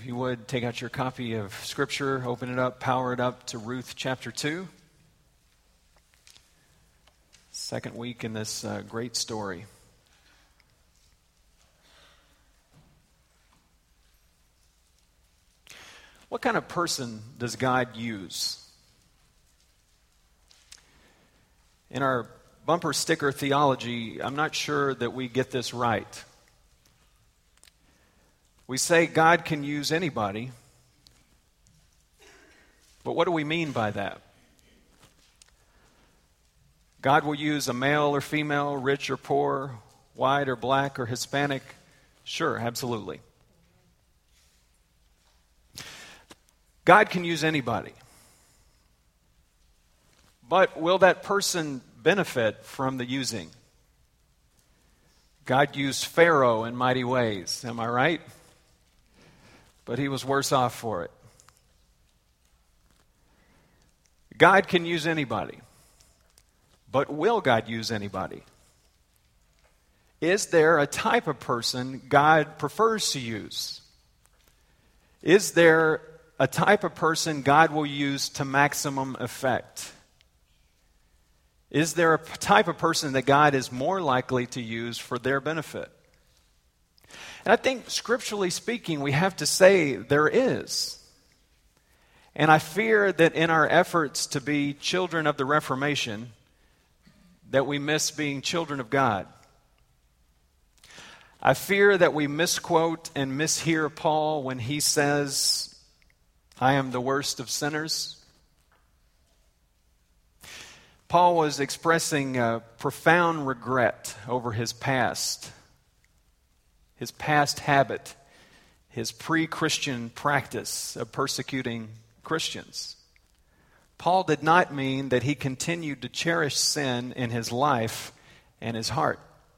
If you would, take out your copy of Scripture, open it up, power it up to Ruth chapter 2. Second week in this great story. What kind of person does God use? In our bumper sticker theology, I'm not sure that we get this right. We say God can use anybody, but what do we mean by that? God will use a male or female, rich or poor, white or black or Hispanic? Sure, absolutely. God can use anybody. But will that person benefit from the using? God used Pharaoh in mighty ways, am I right? But he was worse off for it. God can use anybody. But will God use anybody? Is there a type of person God prefers to use? Is there a type of person God will use to maximum effect? Is there a type of person that God is more likely to use for their benefit? And I think, scripturally speaking, we have to say there is. And I fear that in our efforts to be children of the Reformation, that we miss being children of God. I fear that we misquote and mishear Paul when he says, I am the worst of sinners. Paul was expressing a profound regret over his past habit, his pre-Christian practice of persecuting Christians. Paul did not mean that he continued to cherish sin in his life and his heart.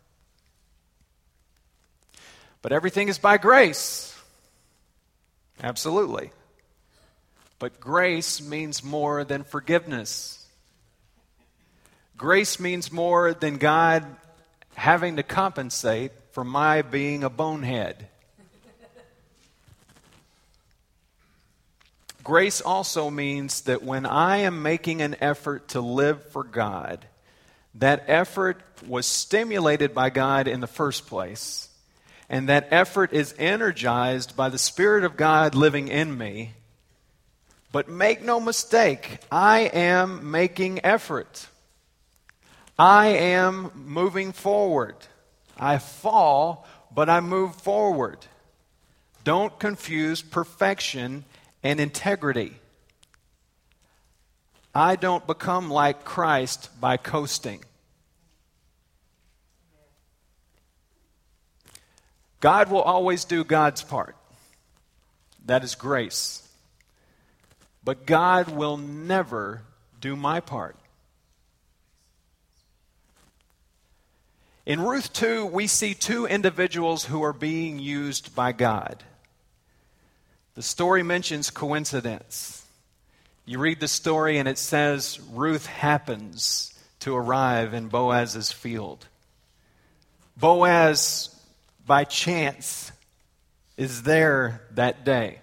But everything is by grace. Absolutely. But grace means more than forgiveness. Grace means more than God having to compensate for my being a bonehead. Grace also means that when I am making an effort to live for God, that effort was stimulated by God in the first place, and that effort is energized by the Spirit of God living in me. But make no mistake, I am making effort. I am moving forward. I fall, but I move forward. Don't confuse perfection and integrity. I don't become like Christ by coasting. God will always do God's part. That is grace. But God will never do my part. In Ruth 2, we see two individuals who are being used by God. The story mentions coincidence. You read the story and it says Ruth happens to arrive in Boaz's field. Boaz, by chance, is there that day.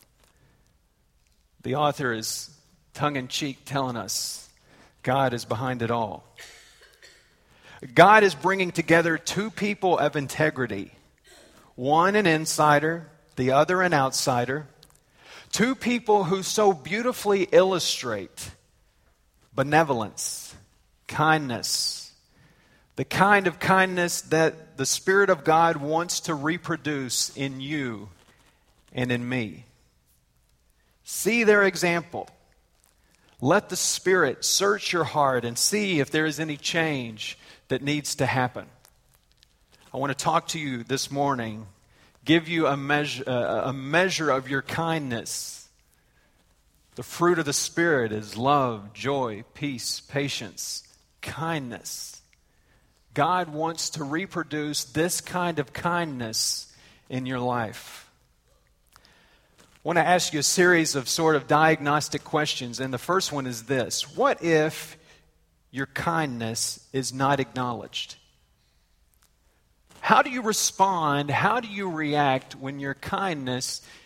The author is tongue-in-cheek telling us God is behind it all. God is bringing together two people of integrity. One an insider, the other an outsider. Two people who so beautifully illustrate benevolence, kindness, the kind of kindness that the Spirit of God wants to reproduce in you and in me. See their example. Let the Spirit search your heart and see if there is any change that needs to happen. I want to talk to you this morning, give you a measure of your kindness. The fruit of the Spirit is love, joy, peace, patience, kindness. God wants to reproduce this kind of kindness in your life. I want to ask you a series of sort of diagnostic questions, and the first one is this. What if your kindness is not acknowledged? How do you respond? How do you react when your kindness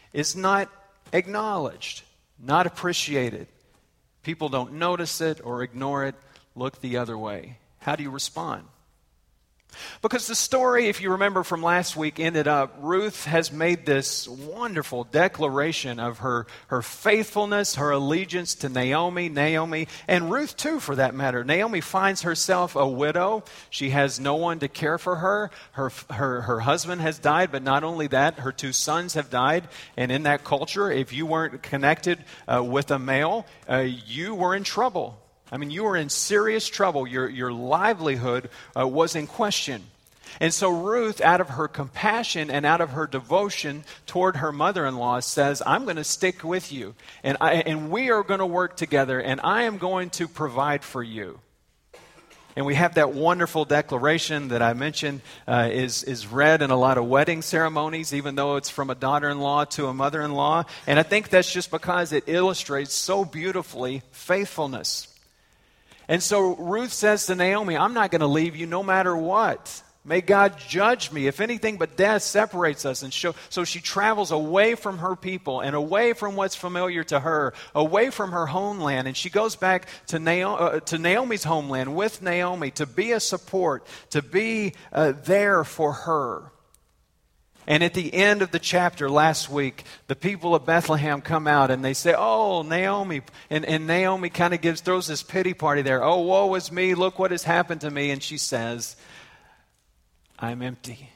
is not acknowledged, not appreciated. People don't notice it or ignore it, look the other way. How do you respond? Because the story, if you remember from last week, ended up, Ruth has made this wonderful declaration of her faithfulness, her allegiance to Naomi, and Ruth too, for that matter. Naomi finds herself a widow. She has no one to care for her. Her husband has died, but not only that, her 2 sons have died. And in that culture, if you weren't connected with a male, you were in trouble. I mean, you were in serious trouble. Your livelihood was in question. And so Ruth, out of her compassion and out of her devotion toward her mother-in-law, says, I'm going to stick with you, and we are going to work together, and I am going to provide for you. And we have that wonderful declaration that I mentioned is read in a lot of wedding ceremonies, even though it's from a daughter-in-law to a mother-in-law. And I think that's just because it illustrates so beautifully faithfulness. And so Ruth says to Naomi, I'm not going to leave you no matter what. May God judge me if anything but death separates us. And so she travels away from her people and away from what's familiar to her, away from her homeland. And she goes back to Naomi's homeland with Naomi to be a support, to be there for her. And at the end of the chapter last week, the people of Bethlehem come out and they say, oh, Naomi. And Naomi kind of throws this pity party there. Oh, woe is me. Look what has happened to me. And she says, I'm empty.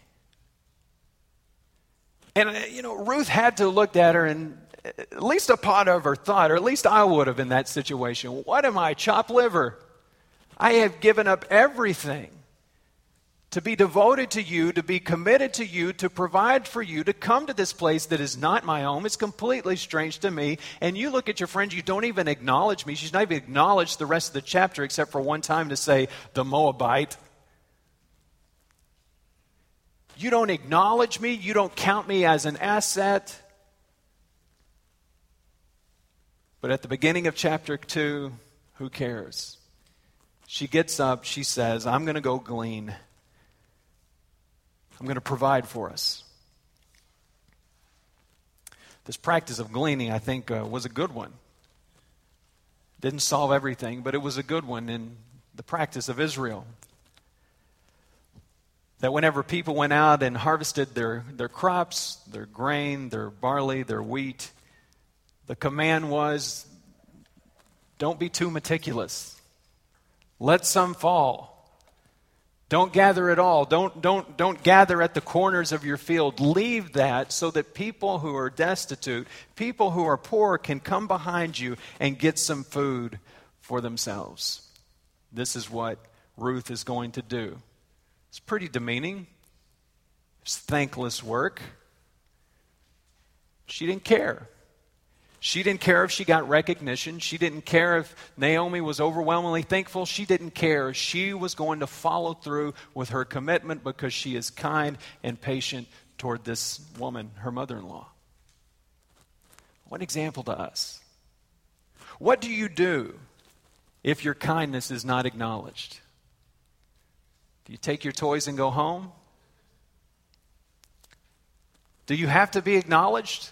And, Ruth had to look at her and at least a part of her thought, or at least I would have in that situation. What am I, chopped liver? I have given up everything to be devoted to you, to be committed to you, to provide for you, to come to this place that is not my home. It's completely strange to me. And you look at your friend, you don't even acknowledge me. She's not even acknowledged the rest of the chapter except for one time to say, the Moabite. You don't acknowledge me. You don't count me as an asset. But at the beginning of chapter 2, who cares? She gets up, she says, I'm going to go glean. I'm going to provide for us. This practice of gleaning, I think, was a good one. Didn't solve everything, but it was a good one in the practice of Israel. That whenever people went out and harvested their crops, their grain, their barley, their wheat, the command was, don't be too meticulous. Let some fall. Don't gather it all. Don't gather at the corners of your field. Leave that so that people who are destitute, people who are poor can come behind you and get some food for themselves. This is what Ruth is going to do. It's pretty demeaning. It's thankless work. She didn't care. She didn't care if she got recognition. She didn't care if Naomi was overwhelmingly thankful. She didn't care. She was going to follow through with her commitment because she is kind and patient toward this woman, her mother-in-law. What an example to us. What do you do if your kindness is not acknowledged? Do you take your toys and go home? Do you have to be acknowledged?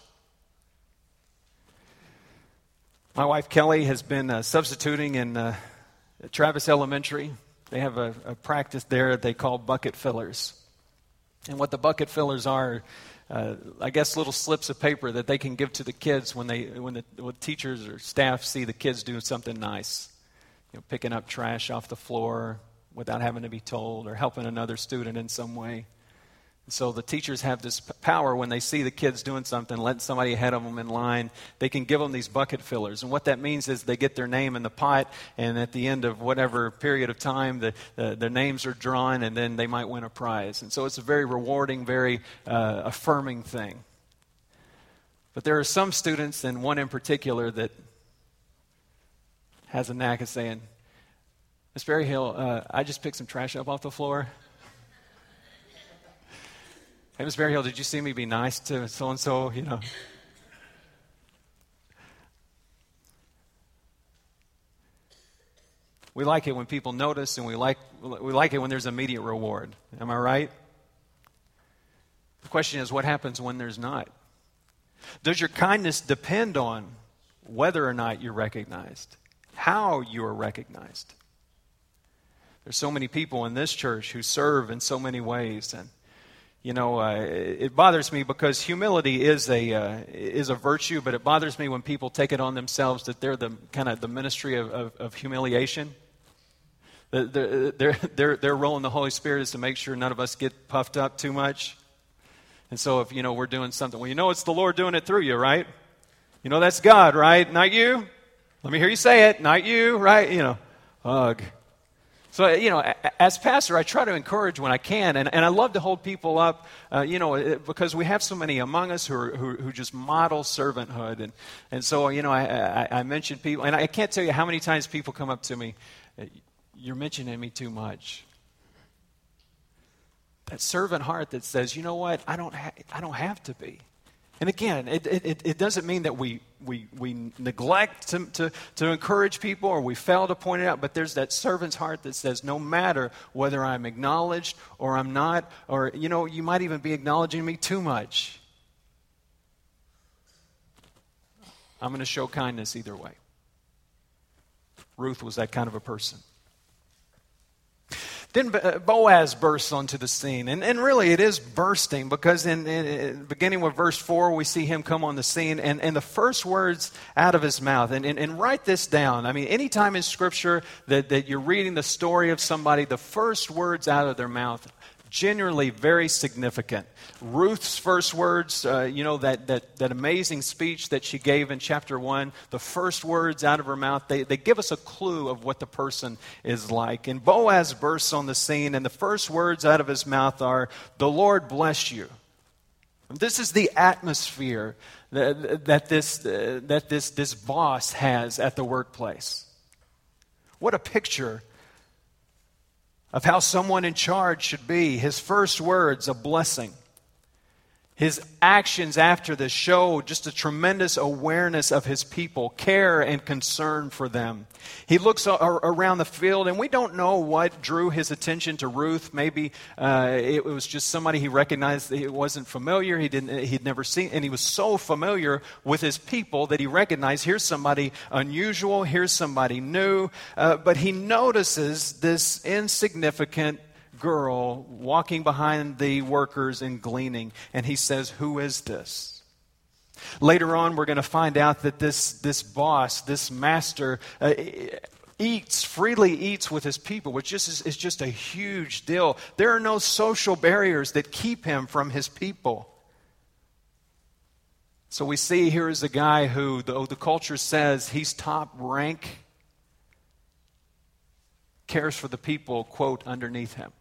My wife Kelly has been substituting in Travis Elementary. They have a practice there that they call bucket fillers. And what the bucket fillers are, I guess little slips of paper that they can give to the kids when the teachers or staff see the kids doing something nice. Picking up trash off the floor without having to be told, or helping another student in some way. So the teachers have this power when they see the kids doing something, letting somebody ahead of them in line, they can give them these bucket fillers. And what that means is they get their name in the pot, and at the end of whatever period of time, their names are drawn, and then they might win a prize. And so it's a very rewarding, very affirming thing. But there are some students, and one in particular, that has a knack of saying, Miss Berryhill, I just picked some trash up off the floor. Hey, Miss Berryhill, did you see me be nice to so-and-so, We like it when people notice, and we like it when there's immediate reward. Am I right? The question is, what happens when there's not? Does your kindness depend on whether or not you're recognized? How you are recognized? There's so many people in this church who serve in so many ways, and it bothers me because humility is a virtue, but it bothers me when people take it on themselves that they're the kind of the ministry of humiliation. Their role in the Holy Spirit is to make sure none of us get puffed up too much. And so if we're doing something, well, it's the Lord doing it through you, right? That's God, right? Not you. Let me hear you say it. Not you, right? Ugh. So, as pastor, I try to encourage when I can, and I love to hold people up, because we have so many among us who just model servanthood. And so, I mention people, and I can't tell you how many times people come up to me, you're mentioning me too much. That servant heart that says, you know what, I don't have to be. And again, it doesn't mean that we neglect to encourage people or we fail to point it out, but there's that servant's heart that says no matter whether I'm acknowledged or I'm not, or you might even be acknowledging me too much, I'm going to show kindness either way. Ruth was that kind of a person. Then Boaz bursts onto the scene. And really it is bursting because in beginning with verse 4, we see him come on the scene. And the first words out of his mouth, and write this down. I mean, anytime in Scripture that you're reading the story of somebody, the first words out of their mouth, generally very significant. Ruth's first words, that amazing speech that she gave in chapter 1, the first words out of her mouth, they give us a clue of what the person is like. And Boaz bursts on the scene, and the first words out of his mouth are, "The Lord bless you." This is the atmosphere that this boss has at the workplace. What a picture of how someone in charge should be. His first words, a blessing. His actions after this show just a tremendous awareness of his people, care and concern for them. He looks around the field, and we don't know what drew his attention to Ruth. Maybe it was just somebody he recognized that it wasn't familiar. He'd never seen, and he was so familiar with his people that he recognized here's somebody unusual, here's somebody new. But he notices this insignificant girl walking behind the workers and gleaning, and he says, "Who is this?" Later on, we're going to find out that this boss, this master, freely eats with his people, which is just a huge deal. There are no social barriers that keep him from his people. So we see here is a guy who, though the culture says he's top rank, cares for the people, quote, underneath him.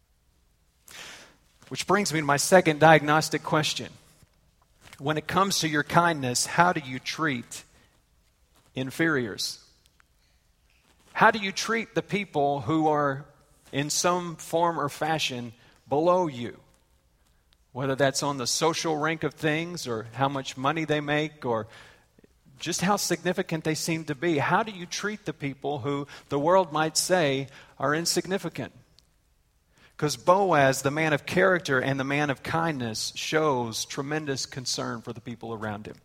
Which brings me to my second diagnostic question. When it comes to your kindness, how do you treat inferiors? How do you treat the people who are in some form or fashion below you? Whether that's on the social rank of things or how much money they make or just how significant they seem to be. How do you treat the people who the world might say are insignificant? Because Boaz, the man of character and the man of kindness, shows tremendous concern for the people around him.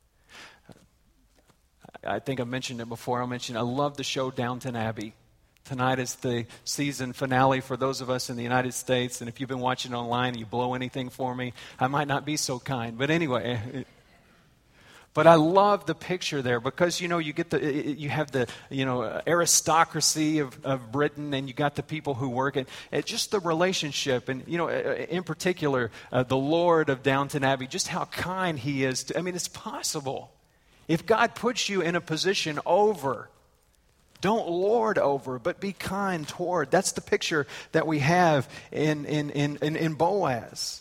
I think I mentioned it before. I love the show Downton Abbey. Tonight is the season finale for those of us in the United States. And if you've been watching online and you blow anything for me, I might not be so kind. But anyway... But I love the picture there because, you have the, aristocracy of Britain, and you got the people who work it. Just the relationship and, in particular, the Lord of Downton Abbey, just how kind he is. It's possible. If God puts you in a position over, don't lord over, but be kind toward. That's the picture that we have in Boaz.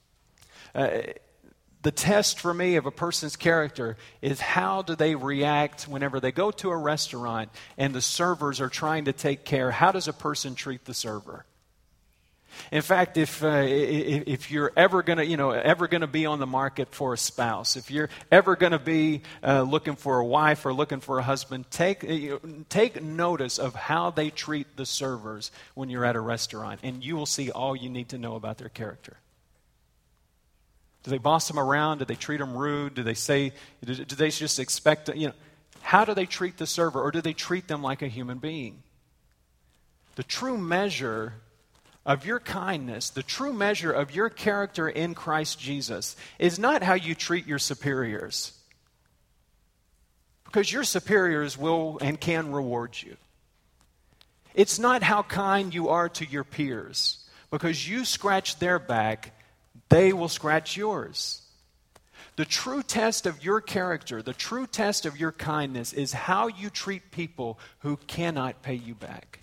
The test for me of a person's character is how do they react whenever they go to a restaurant and the servers are trying to take care. How does a person treat the server? In fact, if you're ever going to be on the market for a spouse, if you're ever going to be looking for a wife or looking for a husband, take notice of how they treat the servers when you're at a restaurant, and you will see all you need to know about their character. Do they boss them around? Do they treat them rude? Do they just expect, how do they treat the server? Or do they treat them like a human being? The true measure of your kindness, the true measure of your character in Christ Jesus is not how you treat your superiors. Because your superiors will and can reward you. It's not how kind you are to your peers. Because you scratch their back, they will scratch yours. The true test of your character, the true test of your kindness is how you treat people who cannot pay you back.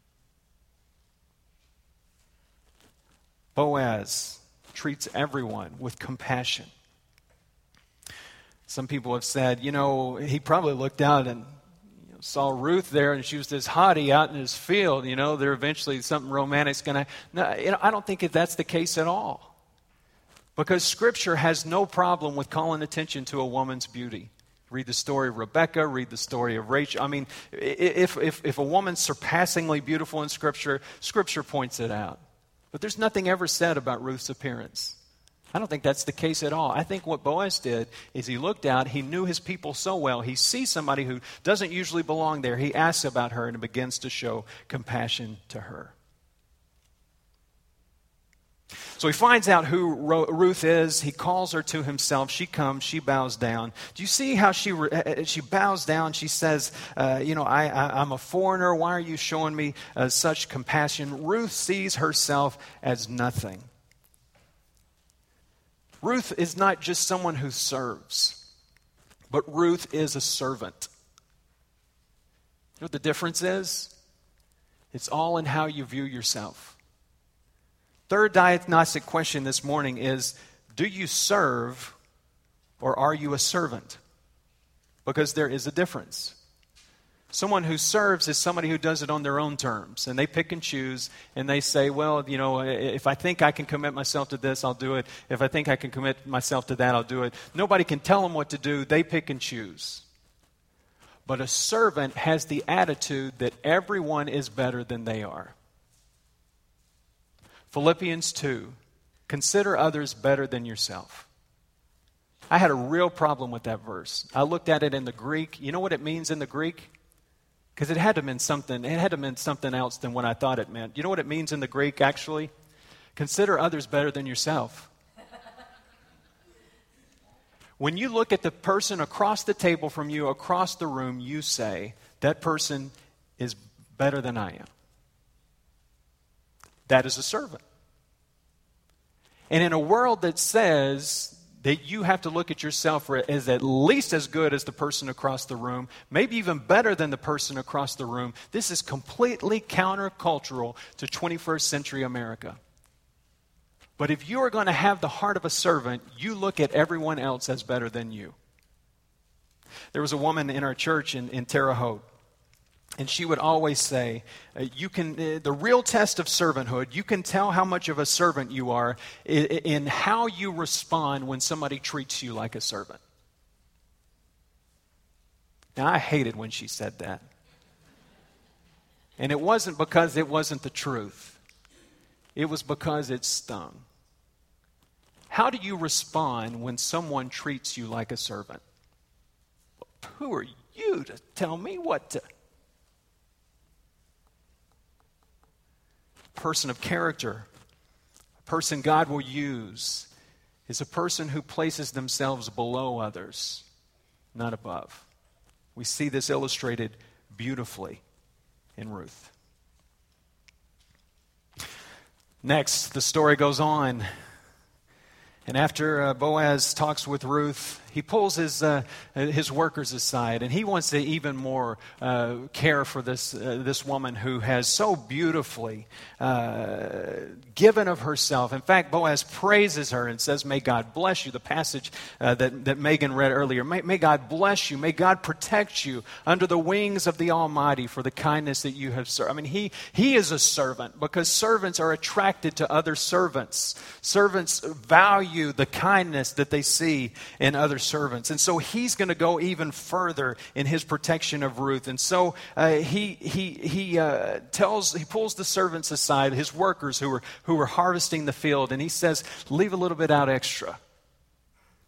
Boaz treats everyone with compassion. Some people have said, he probably looked out and saw Ruth there and she was this hottie out in his field. There eventually something romantic's going to... No, I don't think that's the case at all. Because Scripture has no problem with calling attention to a woman's beauty. Read the story of Rebecca, read the story of Rachel. I mean, if a woman's surpassingly beautiful in Scripture, Scripture points it out. But there's nothing ever said about Ruth's appearance. I don't think that's the case at all. I think what Boaz did is he looked out, he knew his people so well, he sees somebody who doesn't usually belong there, he asks about her and begins to show compassion to her. So he finds out who Ruth is. He calls her to himself. She comes. She bows down. Do you see how she bows down? She says, I'm a foreigner. Why are you showing me such compassion? Ruth sees herself as nothing. Ruth is not just someone who serves, but Ruth is a servant. You know what the difference is? It's all in how you view yourself. Third diagnostic question this morning is, do you serve or are you a servant? Because there is a difference. Someone who serves is somebody who does it on their own terms. And they pick and choose and they say, well, if I think I can commit myself to this, I'll do it. If I think I can commit myself to that, I'll do it. Nobody can tell them what to do. They pick and choose. But a servant has the attitude that everyone is better than they are. Philippians 2, consider others better than yourself. I had a real problem with that verse. I looked at it in the Greek. You know what it means in the Greek? Because it had to mean something. It had to mean something else than what I thought it meant. You know what it means in the Greek, actually? Consider others better than yourself. When you look at the person across the table from you, across the room, you say, that person is better than I am. That is a servant. And in a world that says that you have to look at yourself as at least as good as the person across the room, maybe even better than the person across the room, this is completely countercultural to 21st century America. But if you are going to have the heart of a servant, you look at everyone else as better than you. There was a woman in our church in Terre Haute. And she would always say, the real test of servanthood, you can tell how much of a servant you are in how you respond when somebody treats you like a servant. Now, I hated when she said that. And it wasn't because it wasn't the truth. It was because it stung. How do you respond when someone treats you like a servant? Who are you to tell me what to... Person of character, a person God will use, is a person who places themselves below others, not above. We see this illustrated beautifully in Ruth. Next, the story goes on. And after Boaz talks with Ruth, he pulls his workers aside, and he wants to even more care for this woman who has so beautifully given of herself. In fact, Boaz praises her and says, "May God bless you." The passage that Megan read earlier. May God bless you. May God protect you under the wings of the Almighty for the kindness that you have served. I mean, he is a servant because servants are attracted to other servants. Servants value the kindness that they see in other servants. And so he's going to go even further in his protection of Ruth. And so he pulls the servants aside, his workers who were harvesting the field, and he says, "Leave a little bit out extra.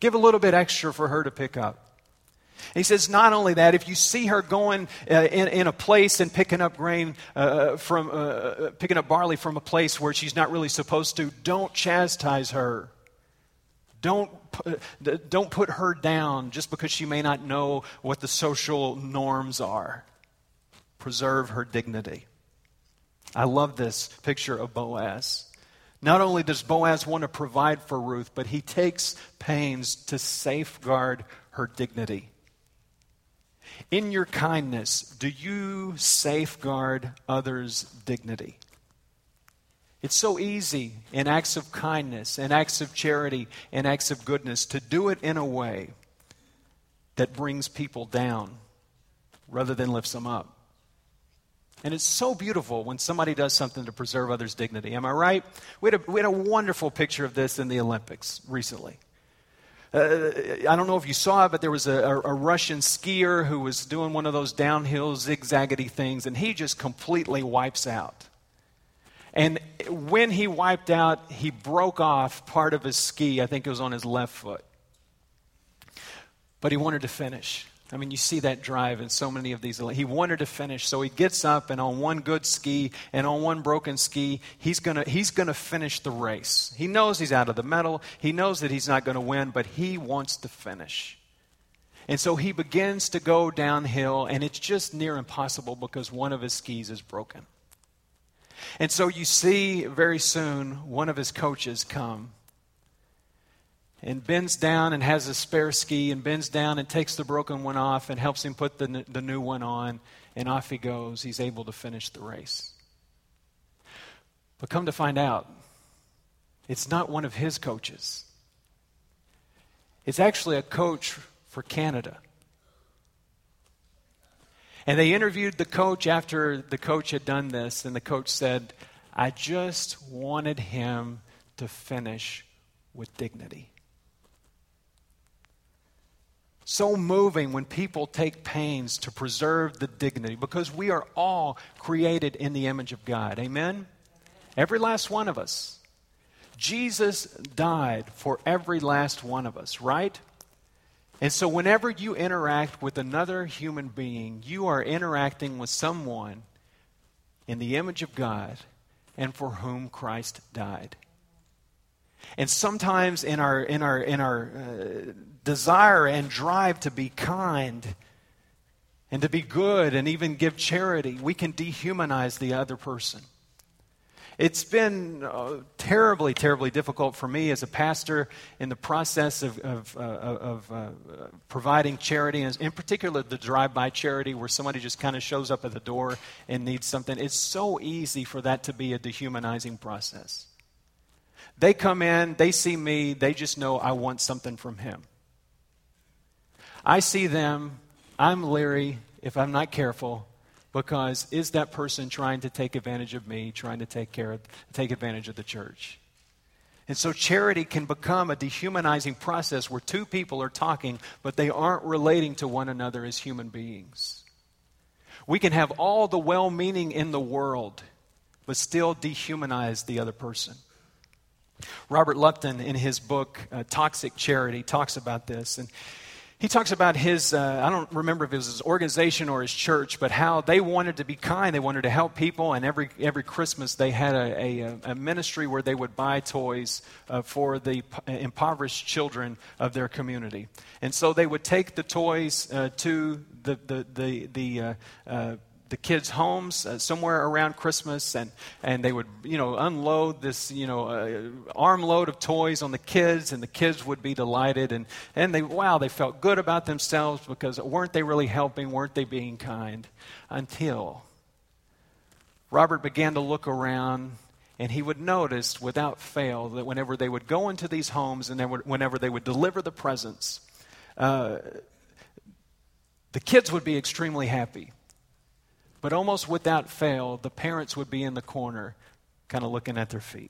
Give a little bit extra for her to pick up. And he says, not only that, if you see her going in a place and picking up grain picking up barley from a place where she's not really supposed to, don't chastise her. Don't put her down just because she may not know what the social norms are. Preserve her dignity. I love this picture of Boaz. Not only does Boaz want to provide for Ruth, but he takes pains to safeguard her dignity. In your kindness, do you safeguard others' dignity? It's so easy in acts of kindness, in acts of charity, in acts of goodness to do it in a way that brings people down rather than lifts them up. And it's so beautiful when somebody does something to preserve others' dignity. Am I right? We had a wonderful picture of this in the Olympics recently. I don't know if you saw it, but there was a Russian skier who was doing one of those downhill zigzaggedy things, and he just completely wipes out. And when he wiped out, he broke off part of his ski. I think it was on his left foot. But he wanted to finish. I mean, you see that drive in so many of these. He wanted to finish, so he gets up, and on one good ski and on one broken ski, he's gonna finish the race. He knows he's out of the medal. He knows that he's not going to win, but he wants to finish. And so he begins to go downhill, and it's just near impossible because one of his skis is broken. And so you see very soon one of his coaches come and bends down and has a spare ski and bends down and takes the broken one off and helps him put the new one on, and off he goes. He's able to finish the race. But come to find out, it's not one of his coaches. It's actually a coach for Canada. And they interviewed the coach after the coach had done this, and the coach said, I just wanted him to finish with dignity. So moving when people take pains to preserve the dignity, because we are all created in the image of God. Amen? Every last one of us. Jesus died for every last one of us, right? And so whenever you interact with another human being, you are interacting with someone in the image of God and for whom Christ died. And sometimes in our desire and drive to be kind and to be good and even give charity, we can dehumanize the other person. It's been terribly, terribly difficult for me as a pastor in the process of providing charity, and in particular the drive-by charity where somebody just kind of shows up at the door and needs something. It's so easy for that to be a dehumanizing process. They come in, they see me, they just know I want something from him. I see them, I'm leery if I'm not careful, because is that person trying to take advantage of me, trying to take advantage of the church? And so charity can become a dehumanizing process where two people are talking, but they aren't relating to one another as human beings. We can have all the well-meaning in the world, but still dehumanize the other person. Robert Lupton, in his book, Toxic Charity, talks about this. And he talks about his, I don't remember if it was his organization or his church, but how they wanted to be kind. They wanted to help people. And every Christmas they had a ministry where they would buy toys for the impoverished children of their community. And so they would take the toys to the kids' homes somewhere around Christmas, and they would, unload this, armload of toys on the kids, and the kids would be delighted, and they felt good about themselves because weren't they really helping? Weren't they being kind? Until Robert began to look around, and he would notice without fail that whenever they would go into these homes and whenever they would deliver the presents, the kids would be extremely happy. But almost without fail, the parents would be in the corner kind of looking at their feet.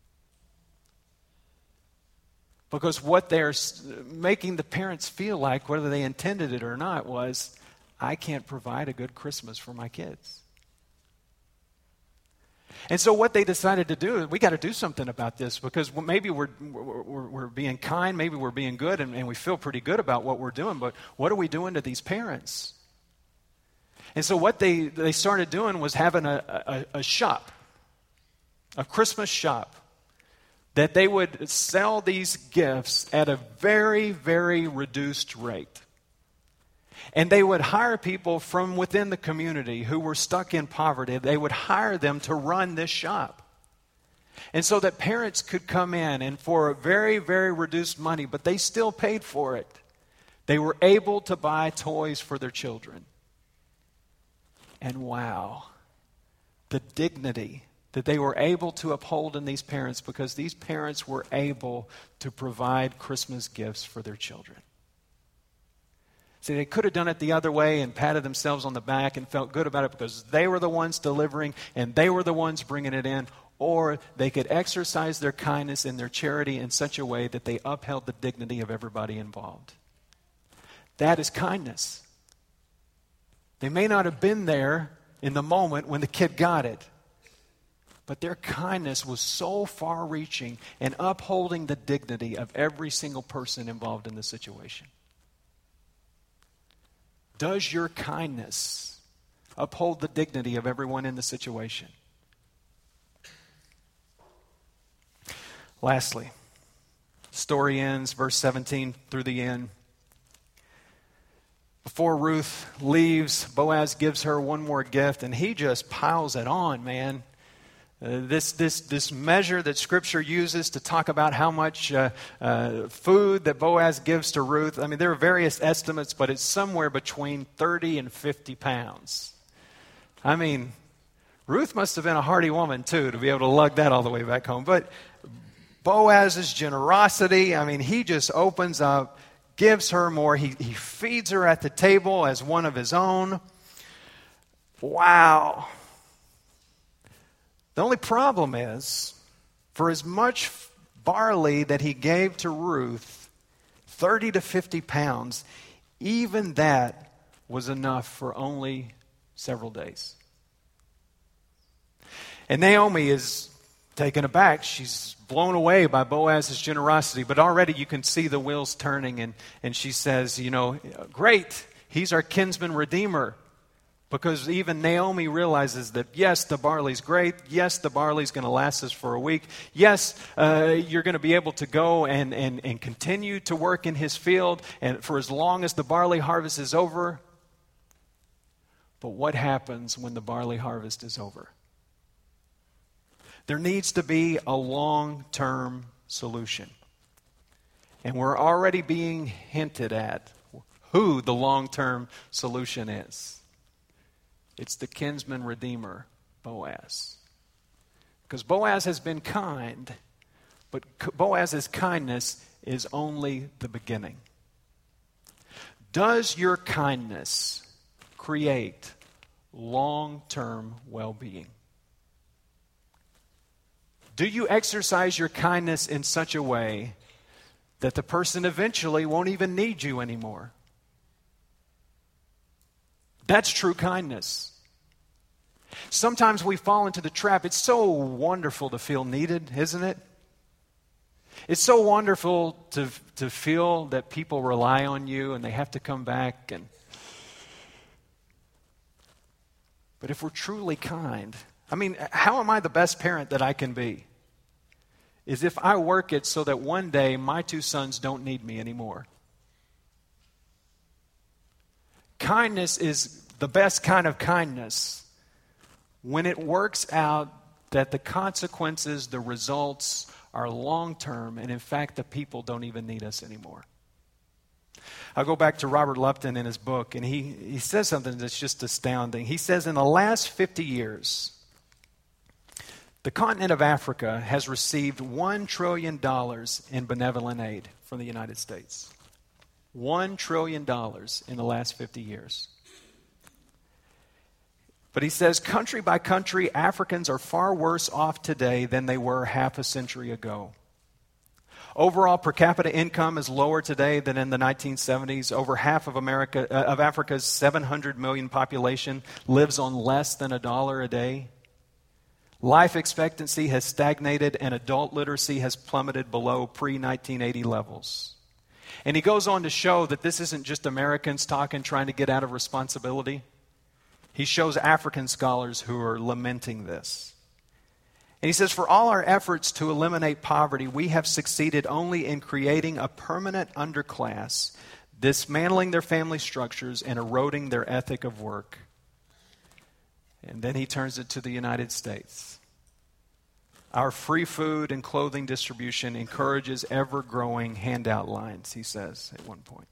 Because what they're making the parents feel like, whether they intended it or not, was, I can't provide a good Christmas for my kids. And so what they decided to do is, we got to do something about this, because maybe we're being kind, maybe we're being good, and we feel pretty good about what we're doing, but what are we doing to these parents? And so what they started doing was having a shop, a Christmas shop, that they would sell these gifts at a very, very reduced rate. And they would hire people from within the community who were stuck in poverty. They would hire them to run this shop. And so that parents could come in, and for a very, very reduced money, but they still paid for it, they were able to buy toys for their children. And wow, the dignity that they were able to uphold in these parents, because these parents were able to provide Christmas gifts for their children. See, they could have done it the other way and patted themselves on the back and felt good about it because they were the ones delivering and they were the ones bringing it in. Or they could exercise their kindness and their charity in such a way that they upheld the dignity of everybody involved. That is kindness. They may not have been there in the moment when the kid got it, but their kindness was so far-reaching and upholding the dignity of every single person involved in the situation. Does your kindness uphold the dignity of everyone in the situation? Lastly, the story ends, verse 17 through the end. Before Ruth leaves, Boaz gives her one more gift, and he just piles it on, man. This measure that Scripture uses to talk about how much food that Boaz gives to Ruth, I mean, there are various estimates, but it's somewhere between 30 and 50 pounds. I mean, Ruth must have been a hardy woman, too, to be able to lug that all the way back home. But Boaz's generosity, I mean, he just opens up, gives her more. He feeds her at the table as one of his own. Wow. The only problem is, for as much barley that he gave to Ruth, 30 to 50 pounds, even that was enough for only several days. And Naomi is taken aback. She's blown away by Boaz's generosity, but already you can see the wheels turning, and she says, great, he's our kinsman redeemer. Because even Naomi realizes that, yes, the barley's great. Yes, the barley's going to last us for a week. Yes, you're going to be able to go and continue to work in his field and for as long as the barley harvest is over. But what happens when the barley harvest is over? There needs to be a long-term solution. And we're already being hinted at who the long-term solution is. It's the kinsman redeemer, Boaz. Because Boaz has been kind, but Boaz's kindness is only the beginning. Does your kindness create long-term well-being? Do you exercise your kindness in such a way that the person eventually won't even need you anymore? That's true kindness. Sometimes we fall into the trap. It's so wonderful to feel needed, isn't it? It's so wonderful to feel that people rely on you and they have to come back. But if we're truly kind, I mean, how am I the best parent that I can be? Is if I work it so that one day my two sons don't need me anymore. Kindness is the best kind of kindness when it works out that the consequences, the results are long-term, and in fact, the people don't even need us anymore. I'll go back to Robert Lupton in his book, and he says something that's just astounding. He says, in the last 50 years, the continent of Africa has received $1 trillion in benevolent aid from the United States. $1 trillion in the last 50 years. But he says, country by country, Africans are far worse off today than they were half a century ago. Overall per capita income is lower today than in the 1970s. Over half of Africa's 700 million population lives on less than $1 a day. Life expectancy has stagnated and adult literacy has plummeted below pre-1980 levels. And he goes on to show that this isn't just Americans talking, trying to get out of responsibility. He shows African scholars who are lamenting this. And he says, for all our efforts to eliminate poverty, we have succeeded only in creating a permanent underclass, dismantling their family structures and eroding their ethic of work. And then he turns it to the United States. Our free food and clothing distribution encourages ever-growing handout lines, he says at one point.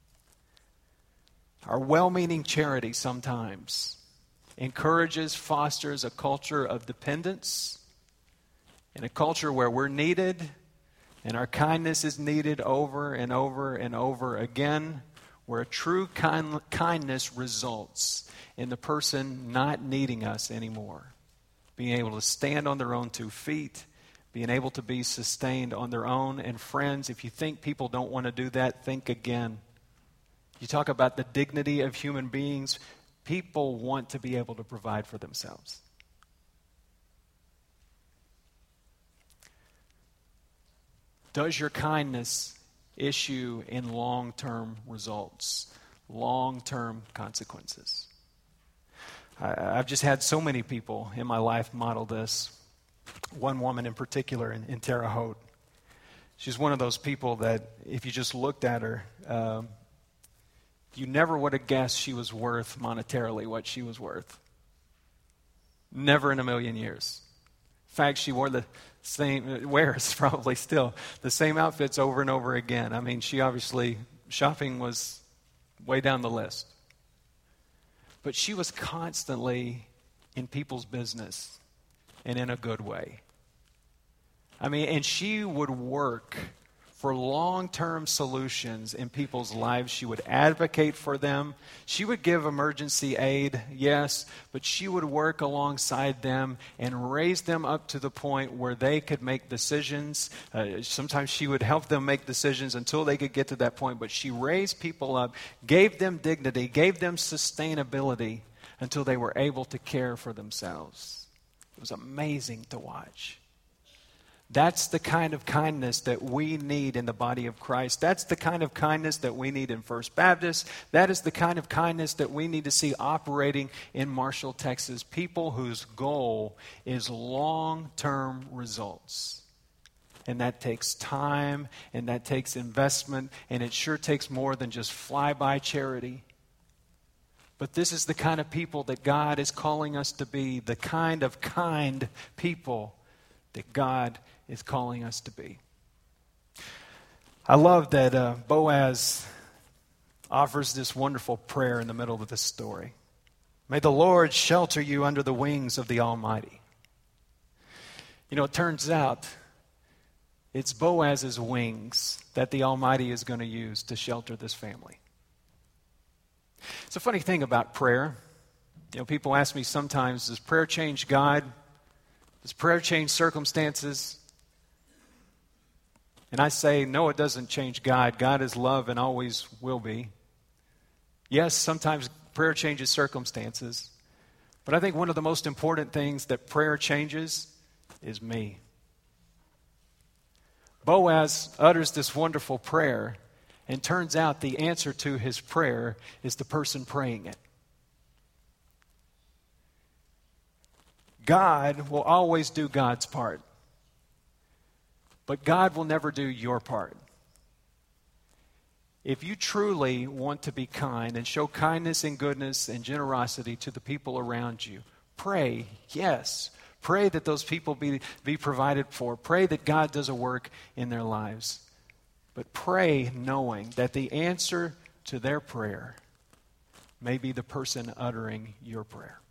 Our well-meaning charity sometimes encourages, fosters a culture of dependence and a culture where we're needed and our kindness is needed over and over and over again, where true kindness results in the person not needing us anymore, being able to stand on their own 2 feet, being able to be sustained on their own. And friends, if you think people don't want to do that, think again. You talk about the dignity of human beings. People want to be able to provide for themselves. Does your kindness issue in long-term results, long-term consequences? I've just had so many people in my life model this. One woman in particular in Terre Haute. She's one of those people that if you just looked at her, you never would have guessed she was worth monetarily what she was worth. Never in a million years. In fact, she wears probably still the same outfits over and over again. I mean, she obviously, shopping was way down the list. But she was constantly in people's business and in a good way. I mean, and she would work for long-term solutions in people's lives. She would advocate for them. She would give emergency aid, yes, but she would work alongside them and raise them up to the point where they could make decisions. Sometimes she would help them make decisions until they could get to that point, but she raised people up, gave them dignity, gave them sustainability until they were able to care for themselves. It was amazing to watch. That's the kind of kindness that we need in the body of Christ. That's the kind of kindness that we need in First Baptist. That is the kind of kindness that we need to see operating in Marshall, Texas. People whose goal is long-term results. And that takes time, and that takes investment, and it sure takes more than just fly-by charity. But this is the kind of people that God is calling us to be, the kind of kind people that God is calling us to be. I love that Boaz offers this wonderful prayer in the middle of this story. May the Lord shelter you under the wings of the Almighty. You know, it turns out it's Boaz's wings that the Almighty is going to use to shelter this family. It's a funny thing about prayer. You know, people ask me sometimes, does prayer change God? Does prayer change circumstances? And I say, no, it doesn't change God. God is love and always will be. Yes, sometimes prayer changes circumstances. But I think one of the most important things that prayer changes is me. Boaz utters this wonderful prayer, and turns out the answer to his prayer is the person praying it. God will always do God's part. But God will never do your part. If you truly want to be kind and show kindness and goodness and generosity to the people around you, pray, yes. Pray that those people be provided for. Pray that God does a work in their lives. But pray knowing that the answer to their prayer may be the person uttering your prayer.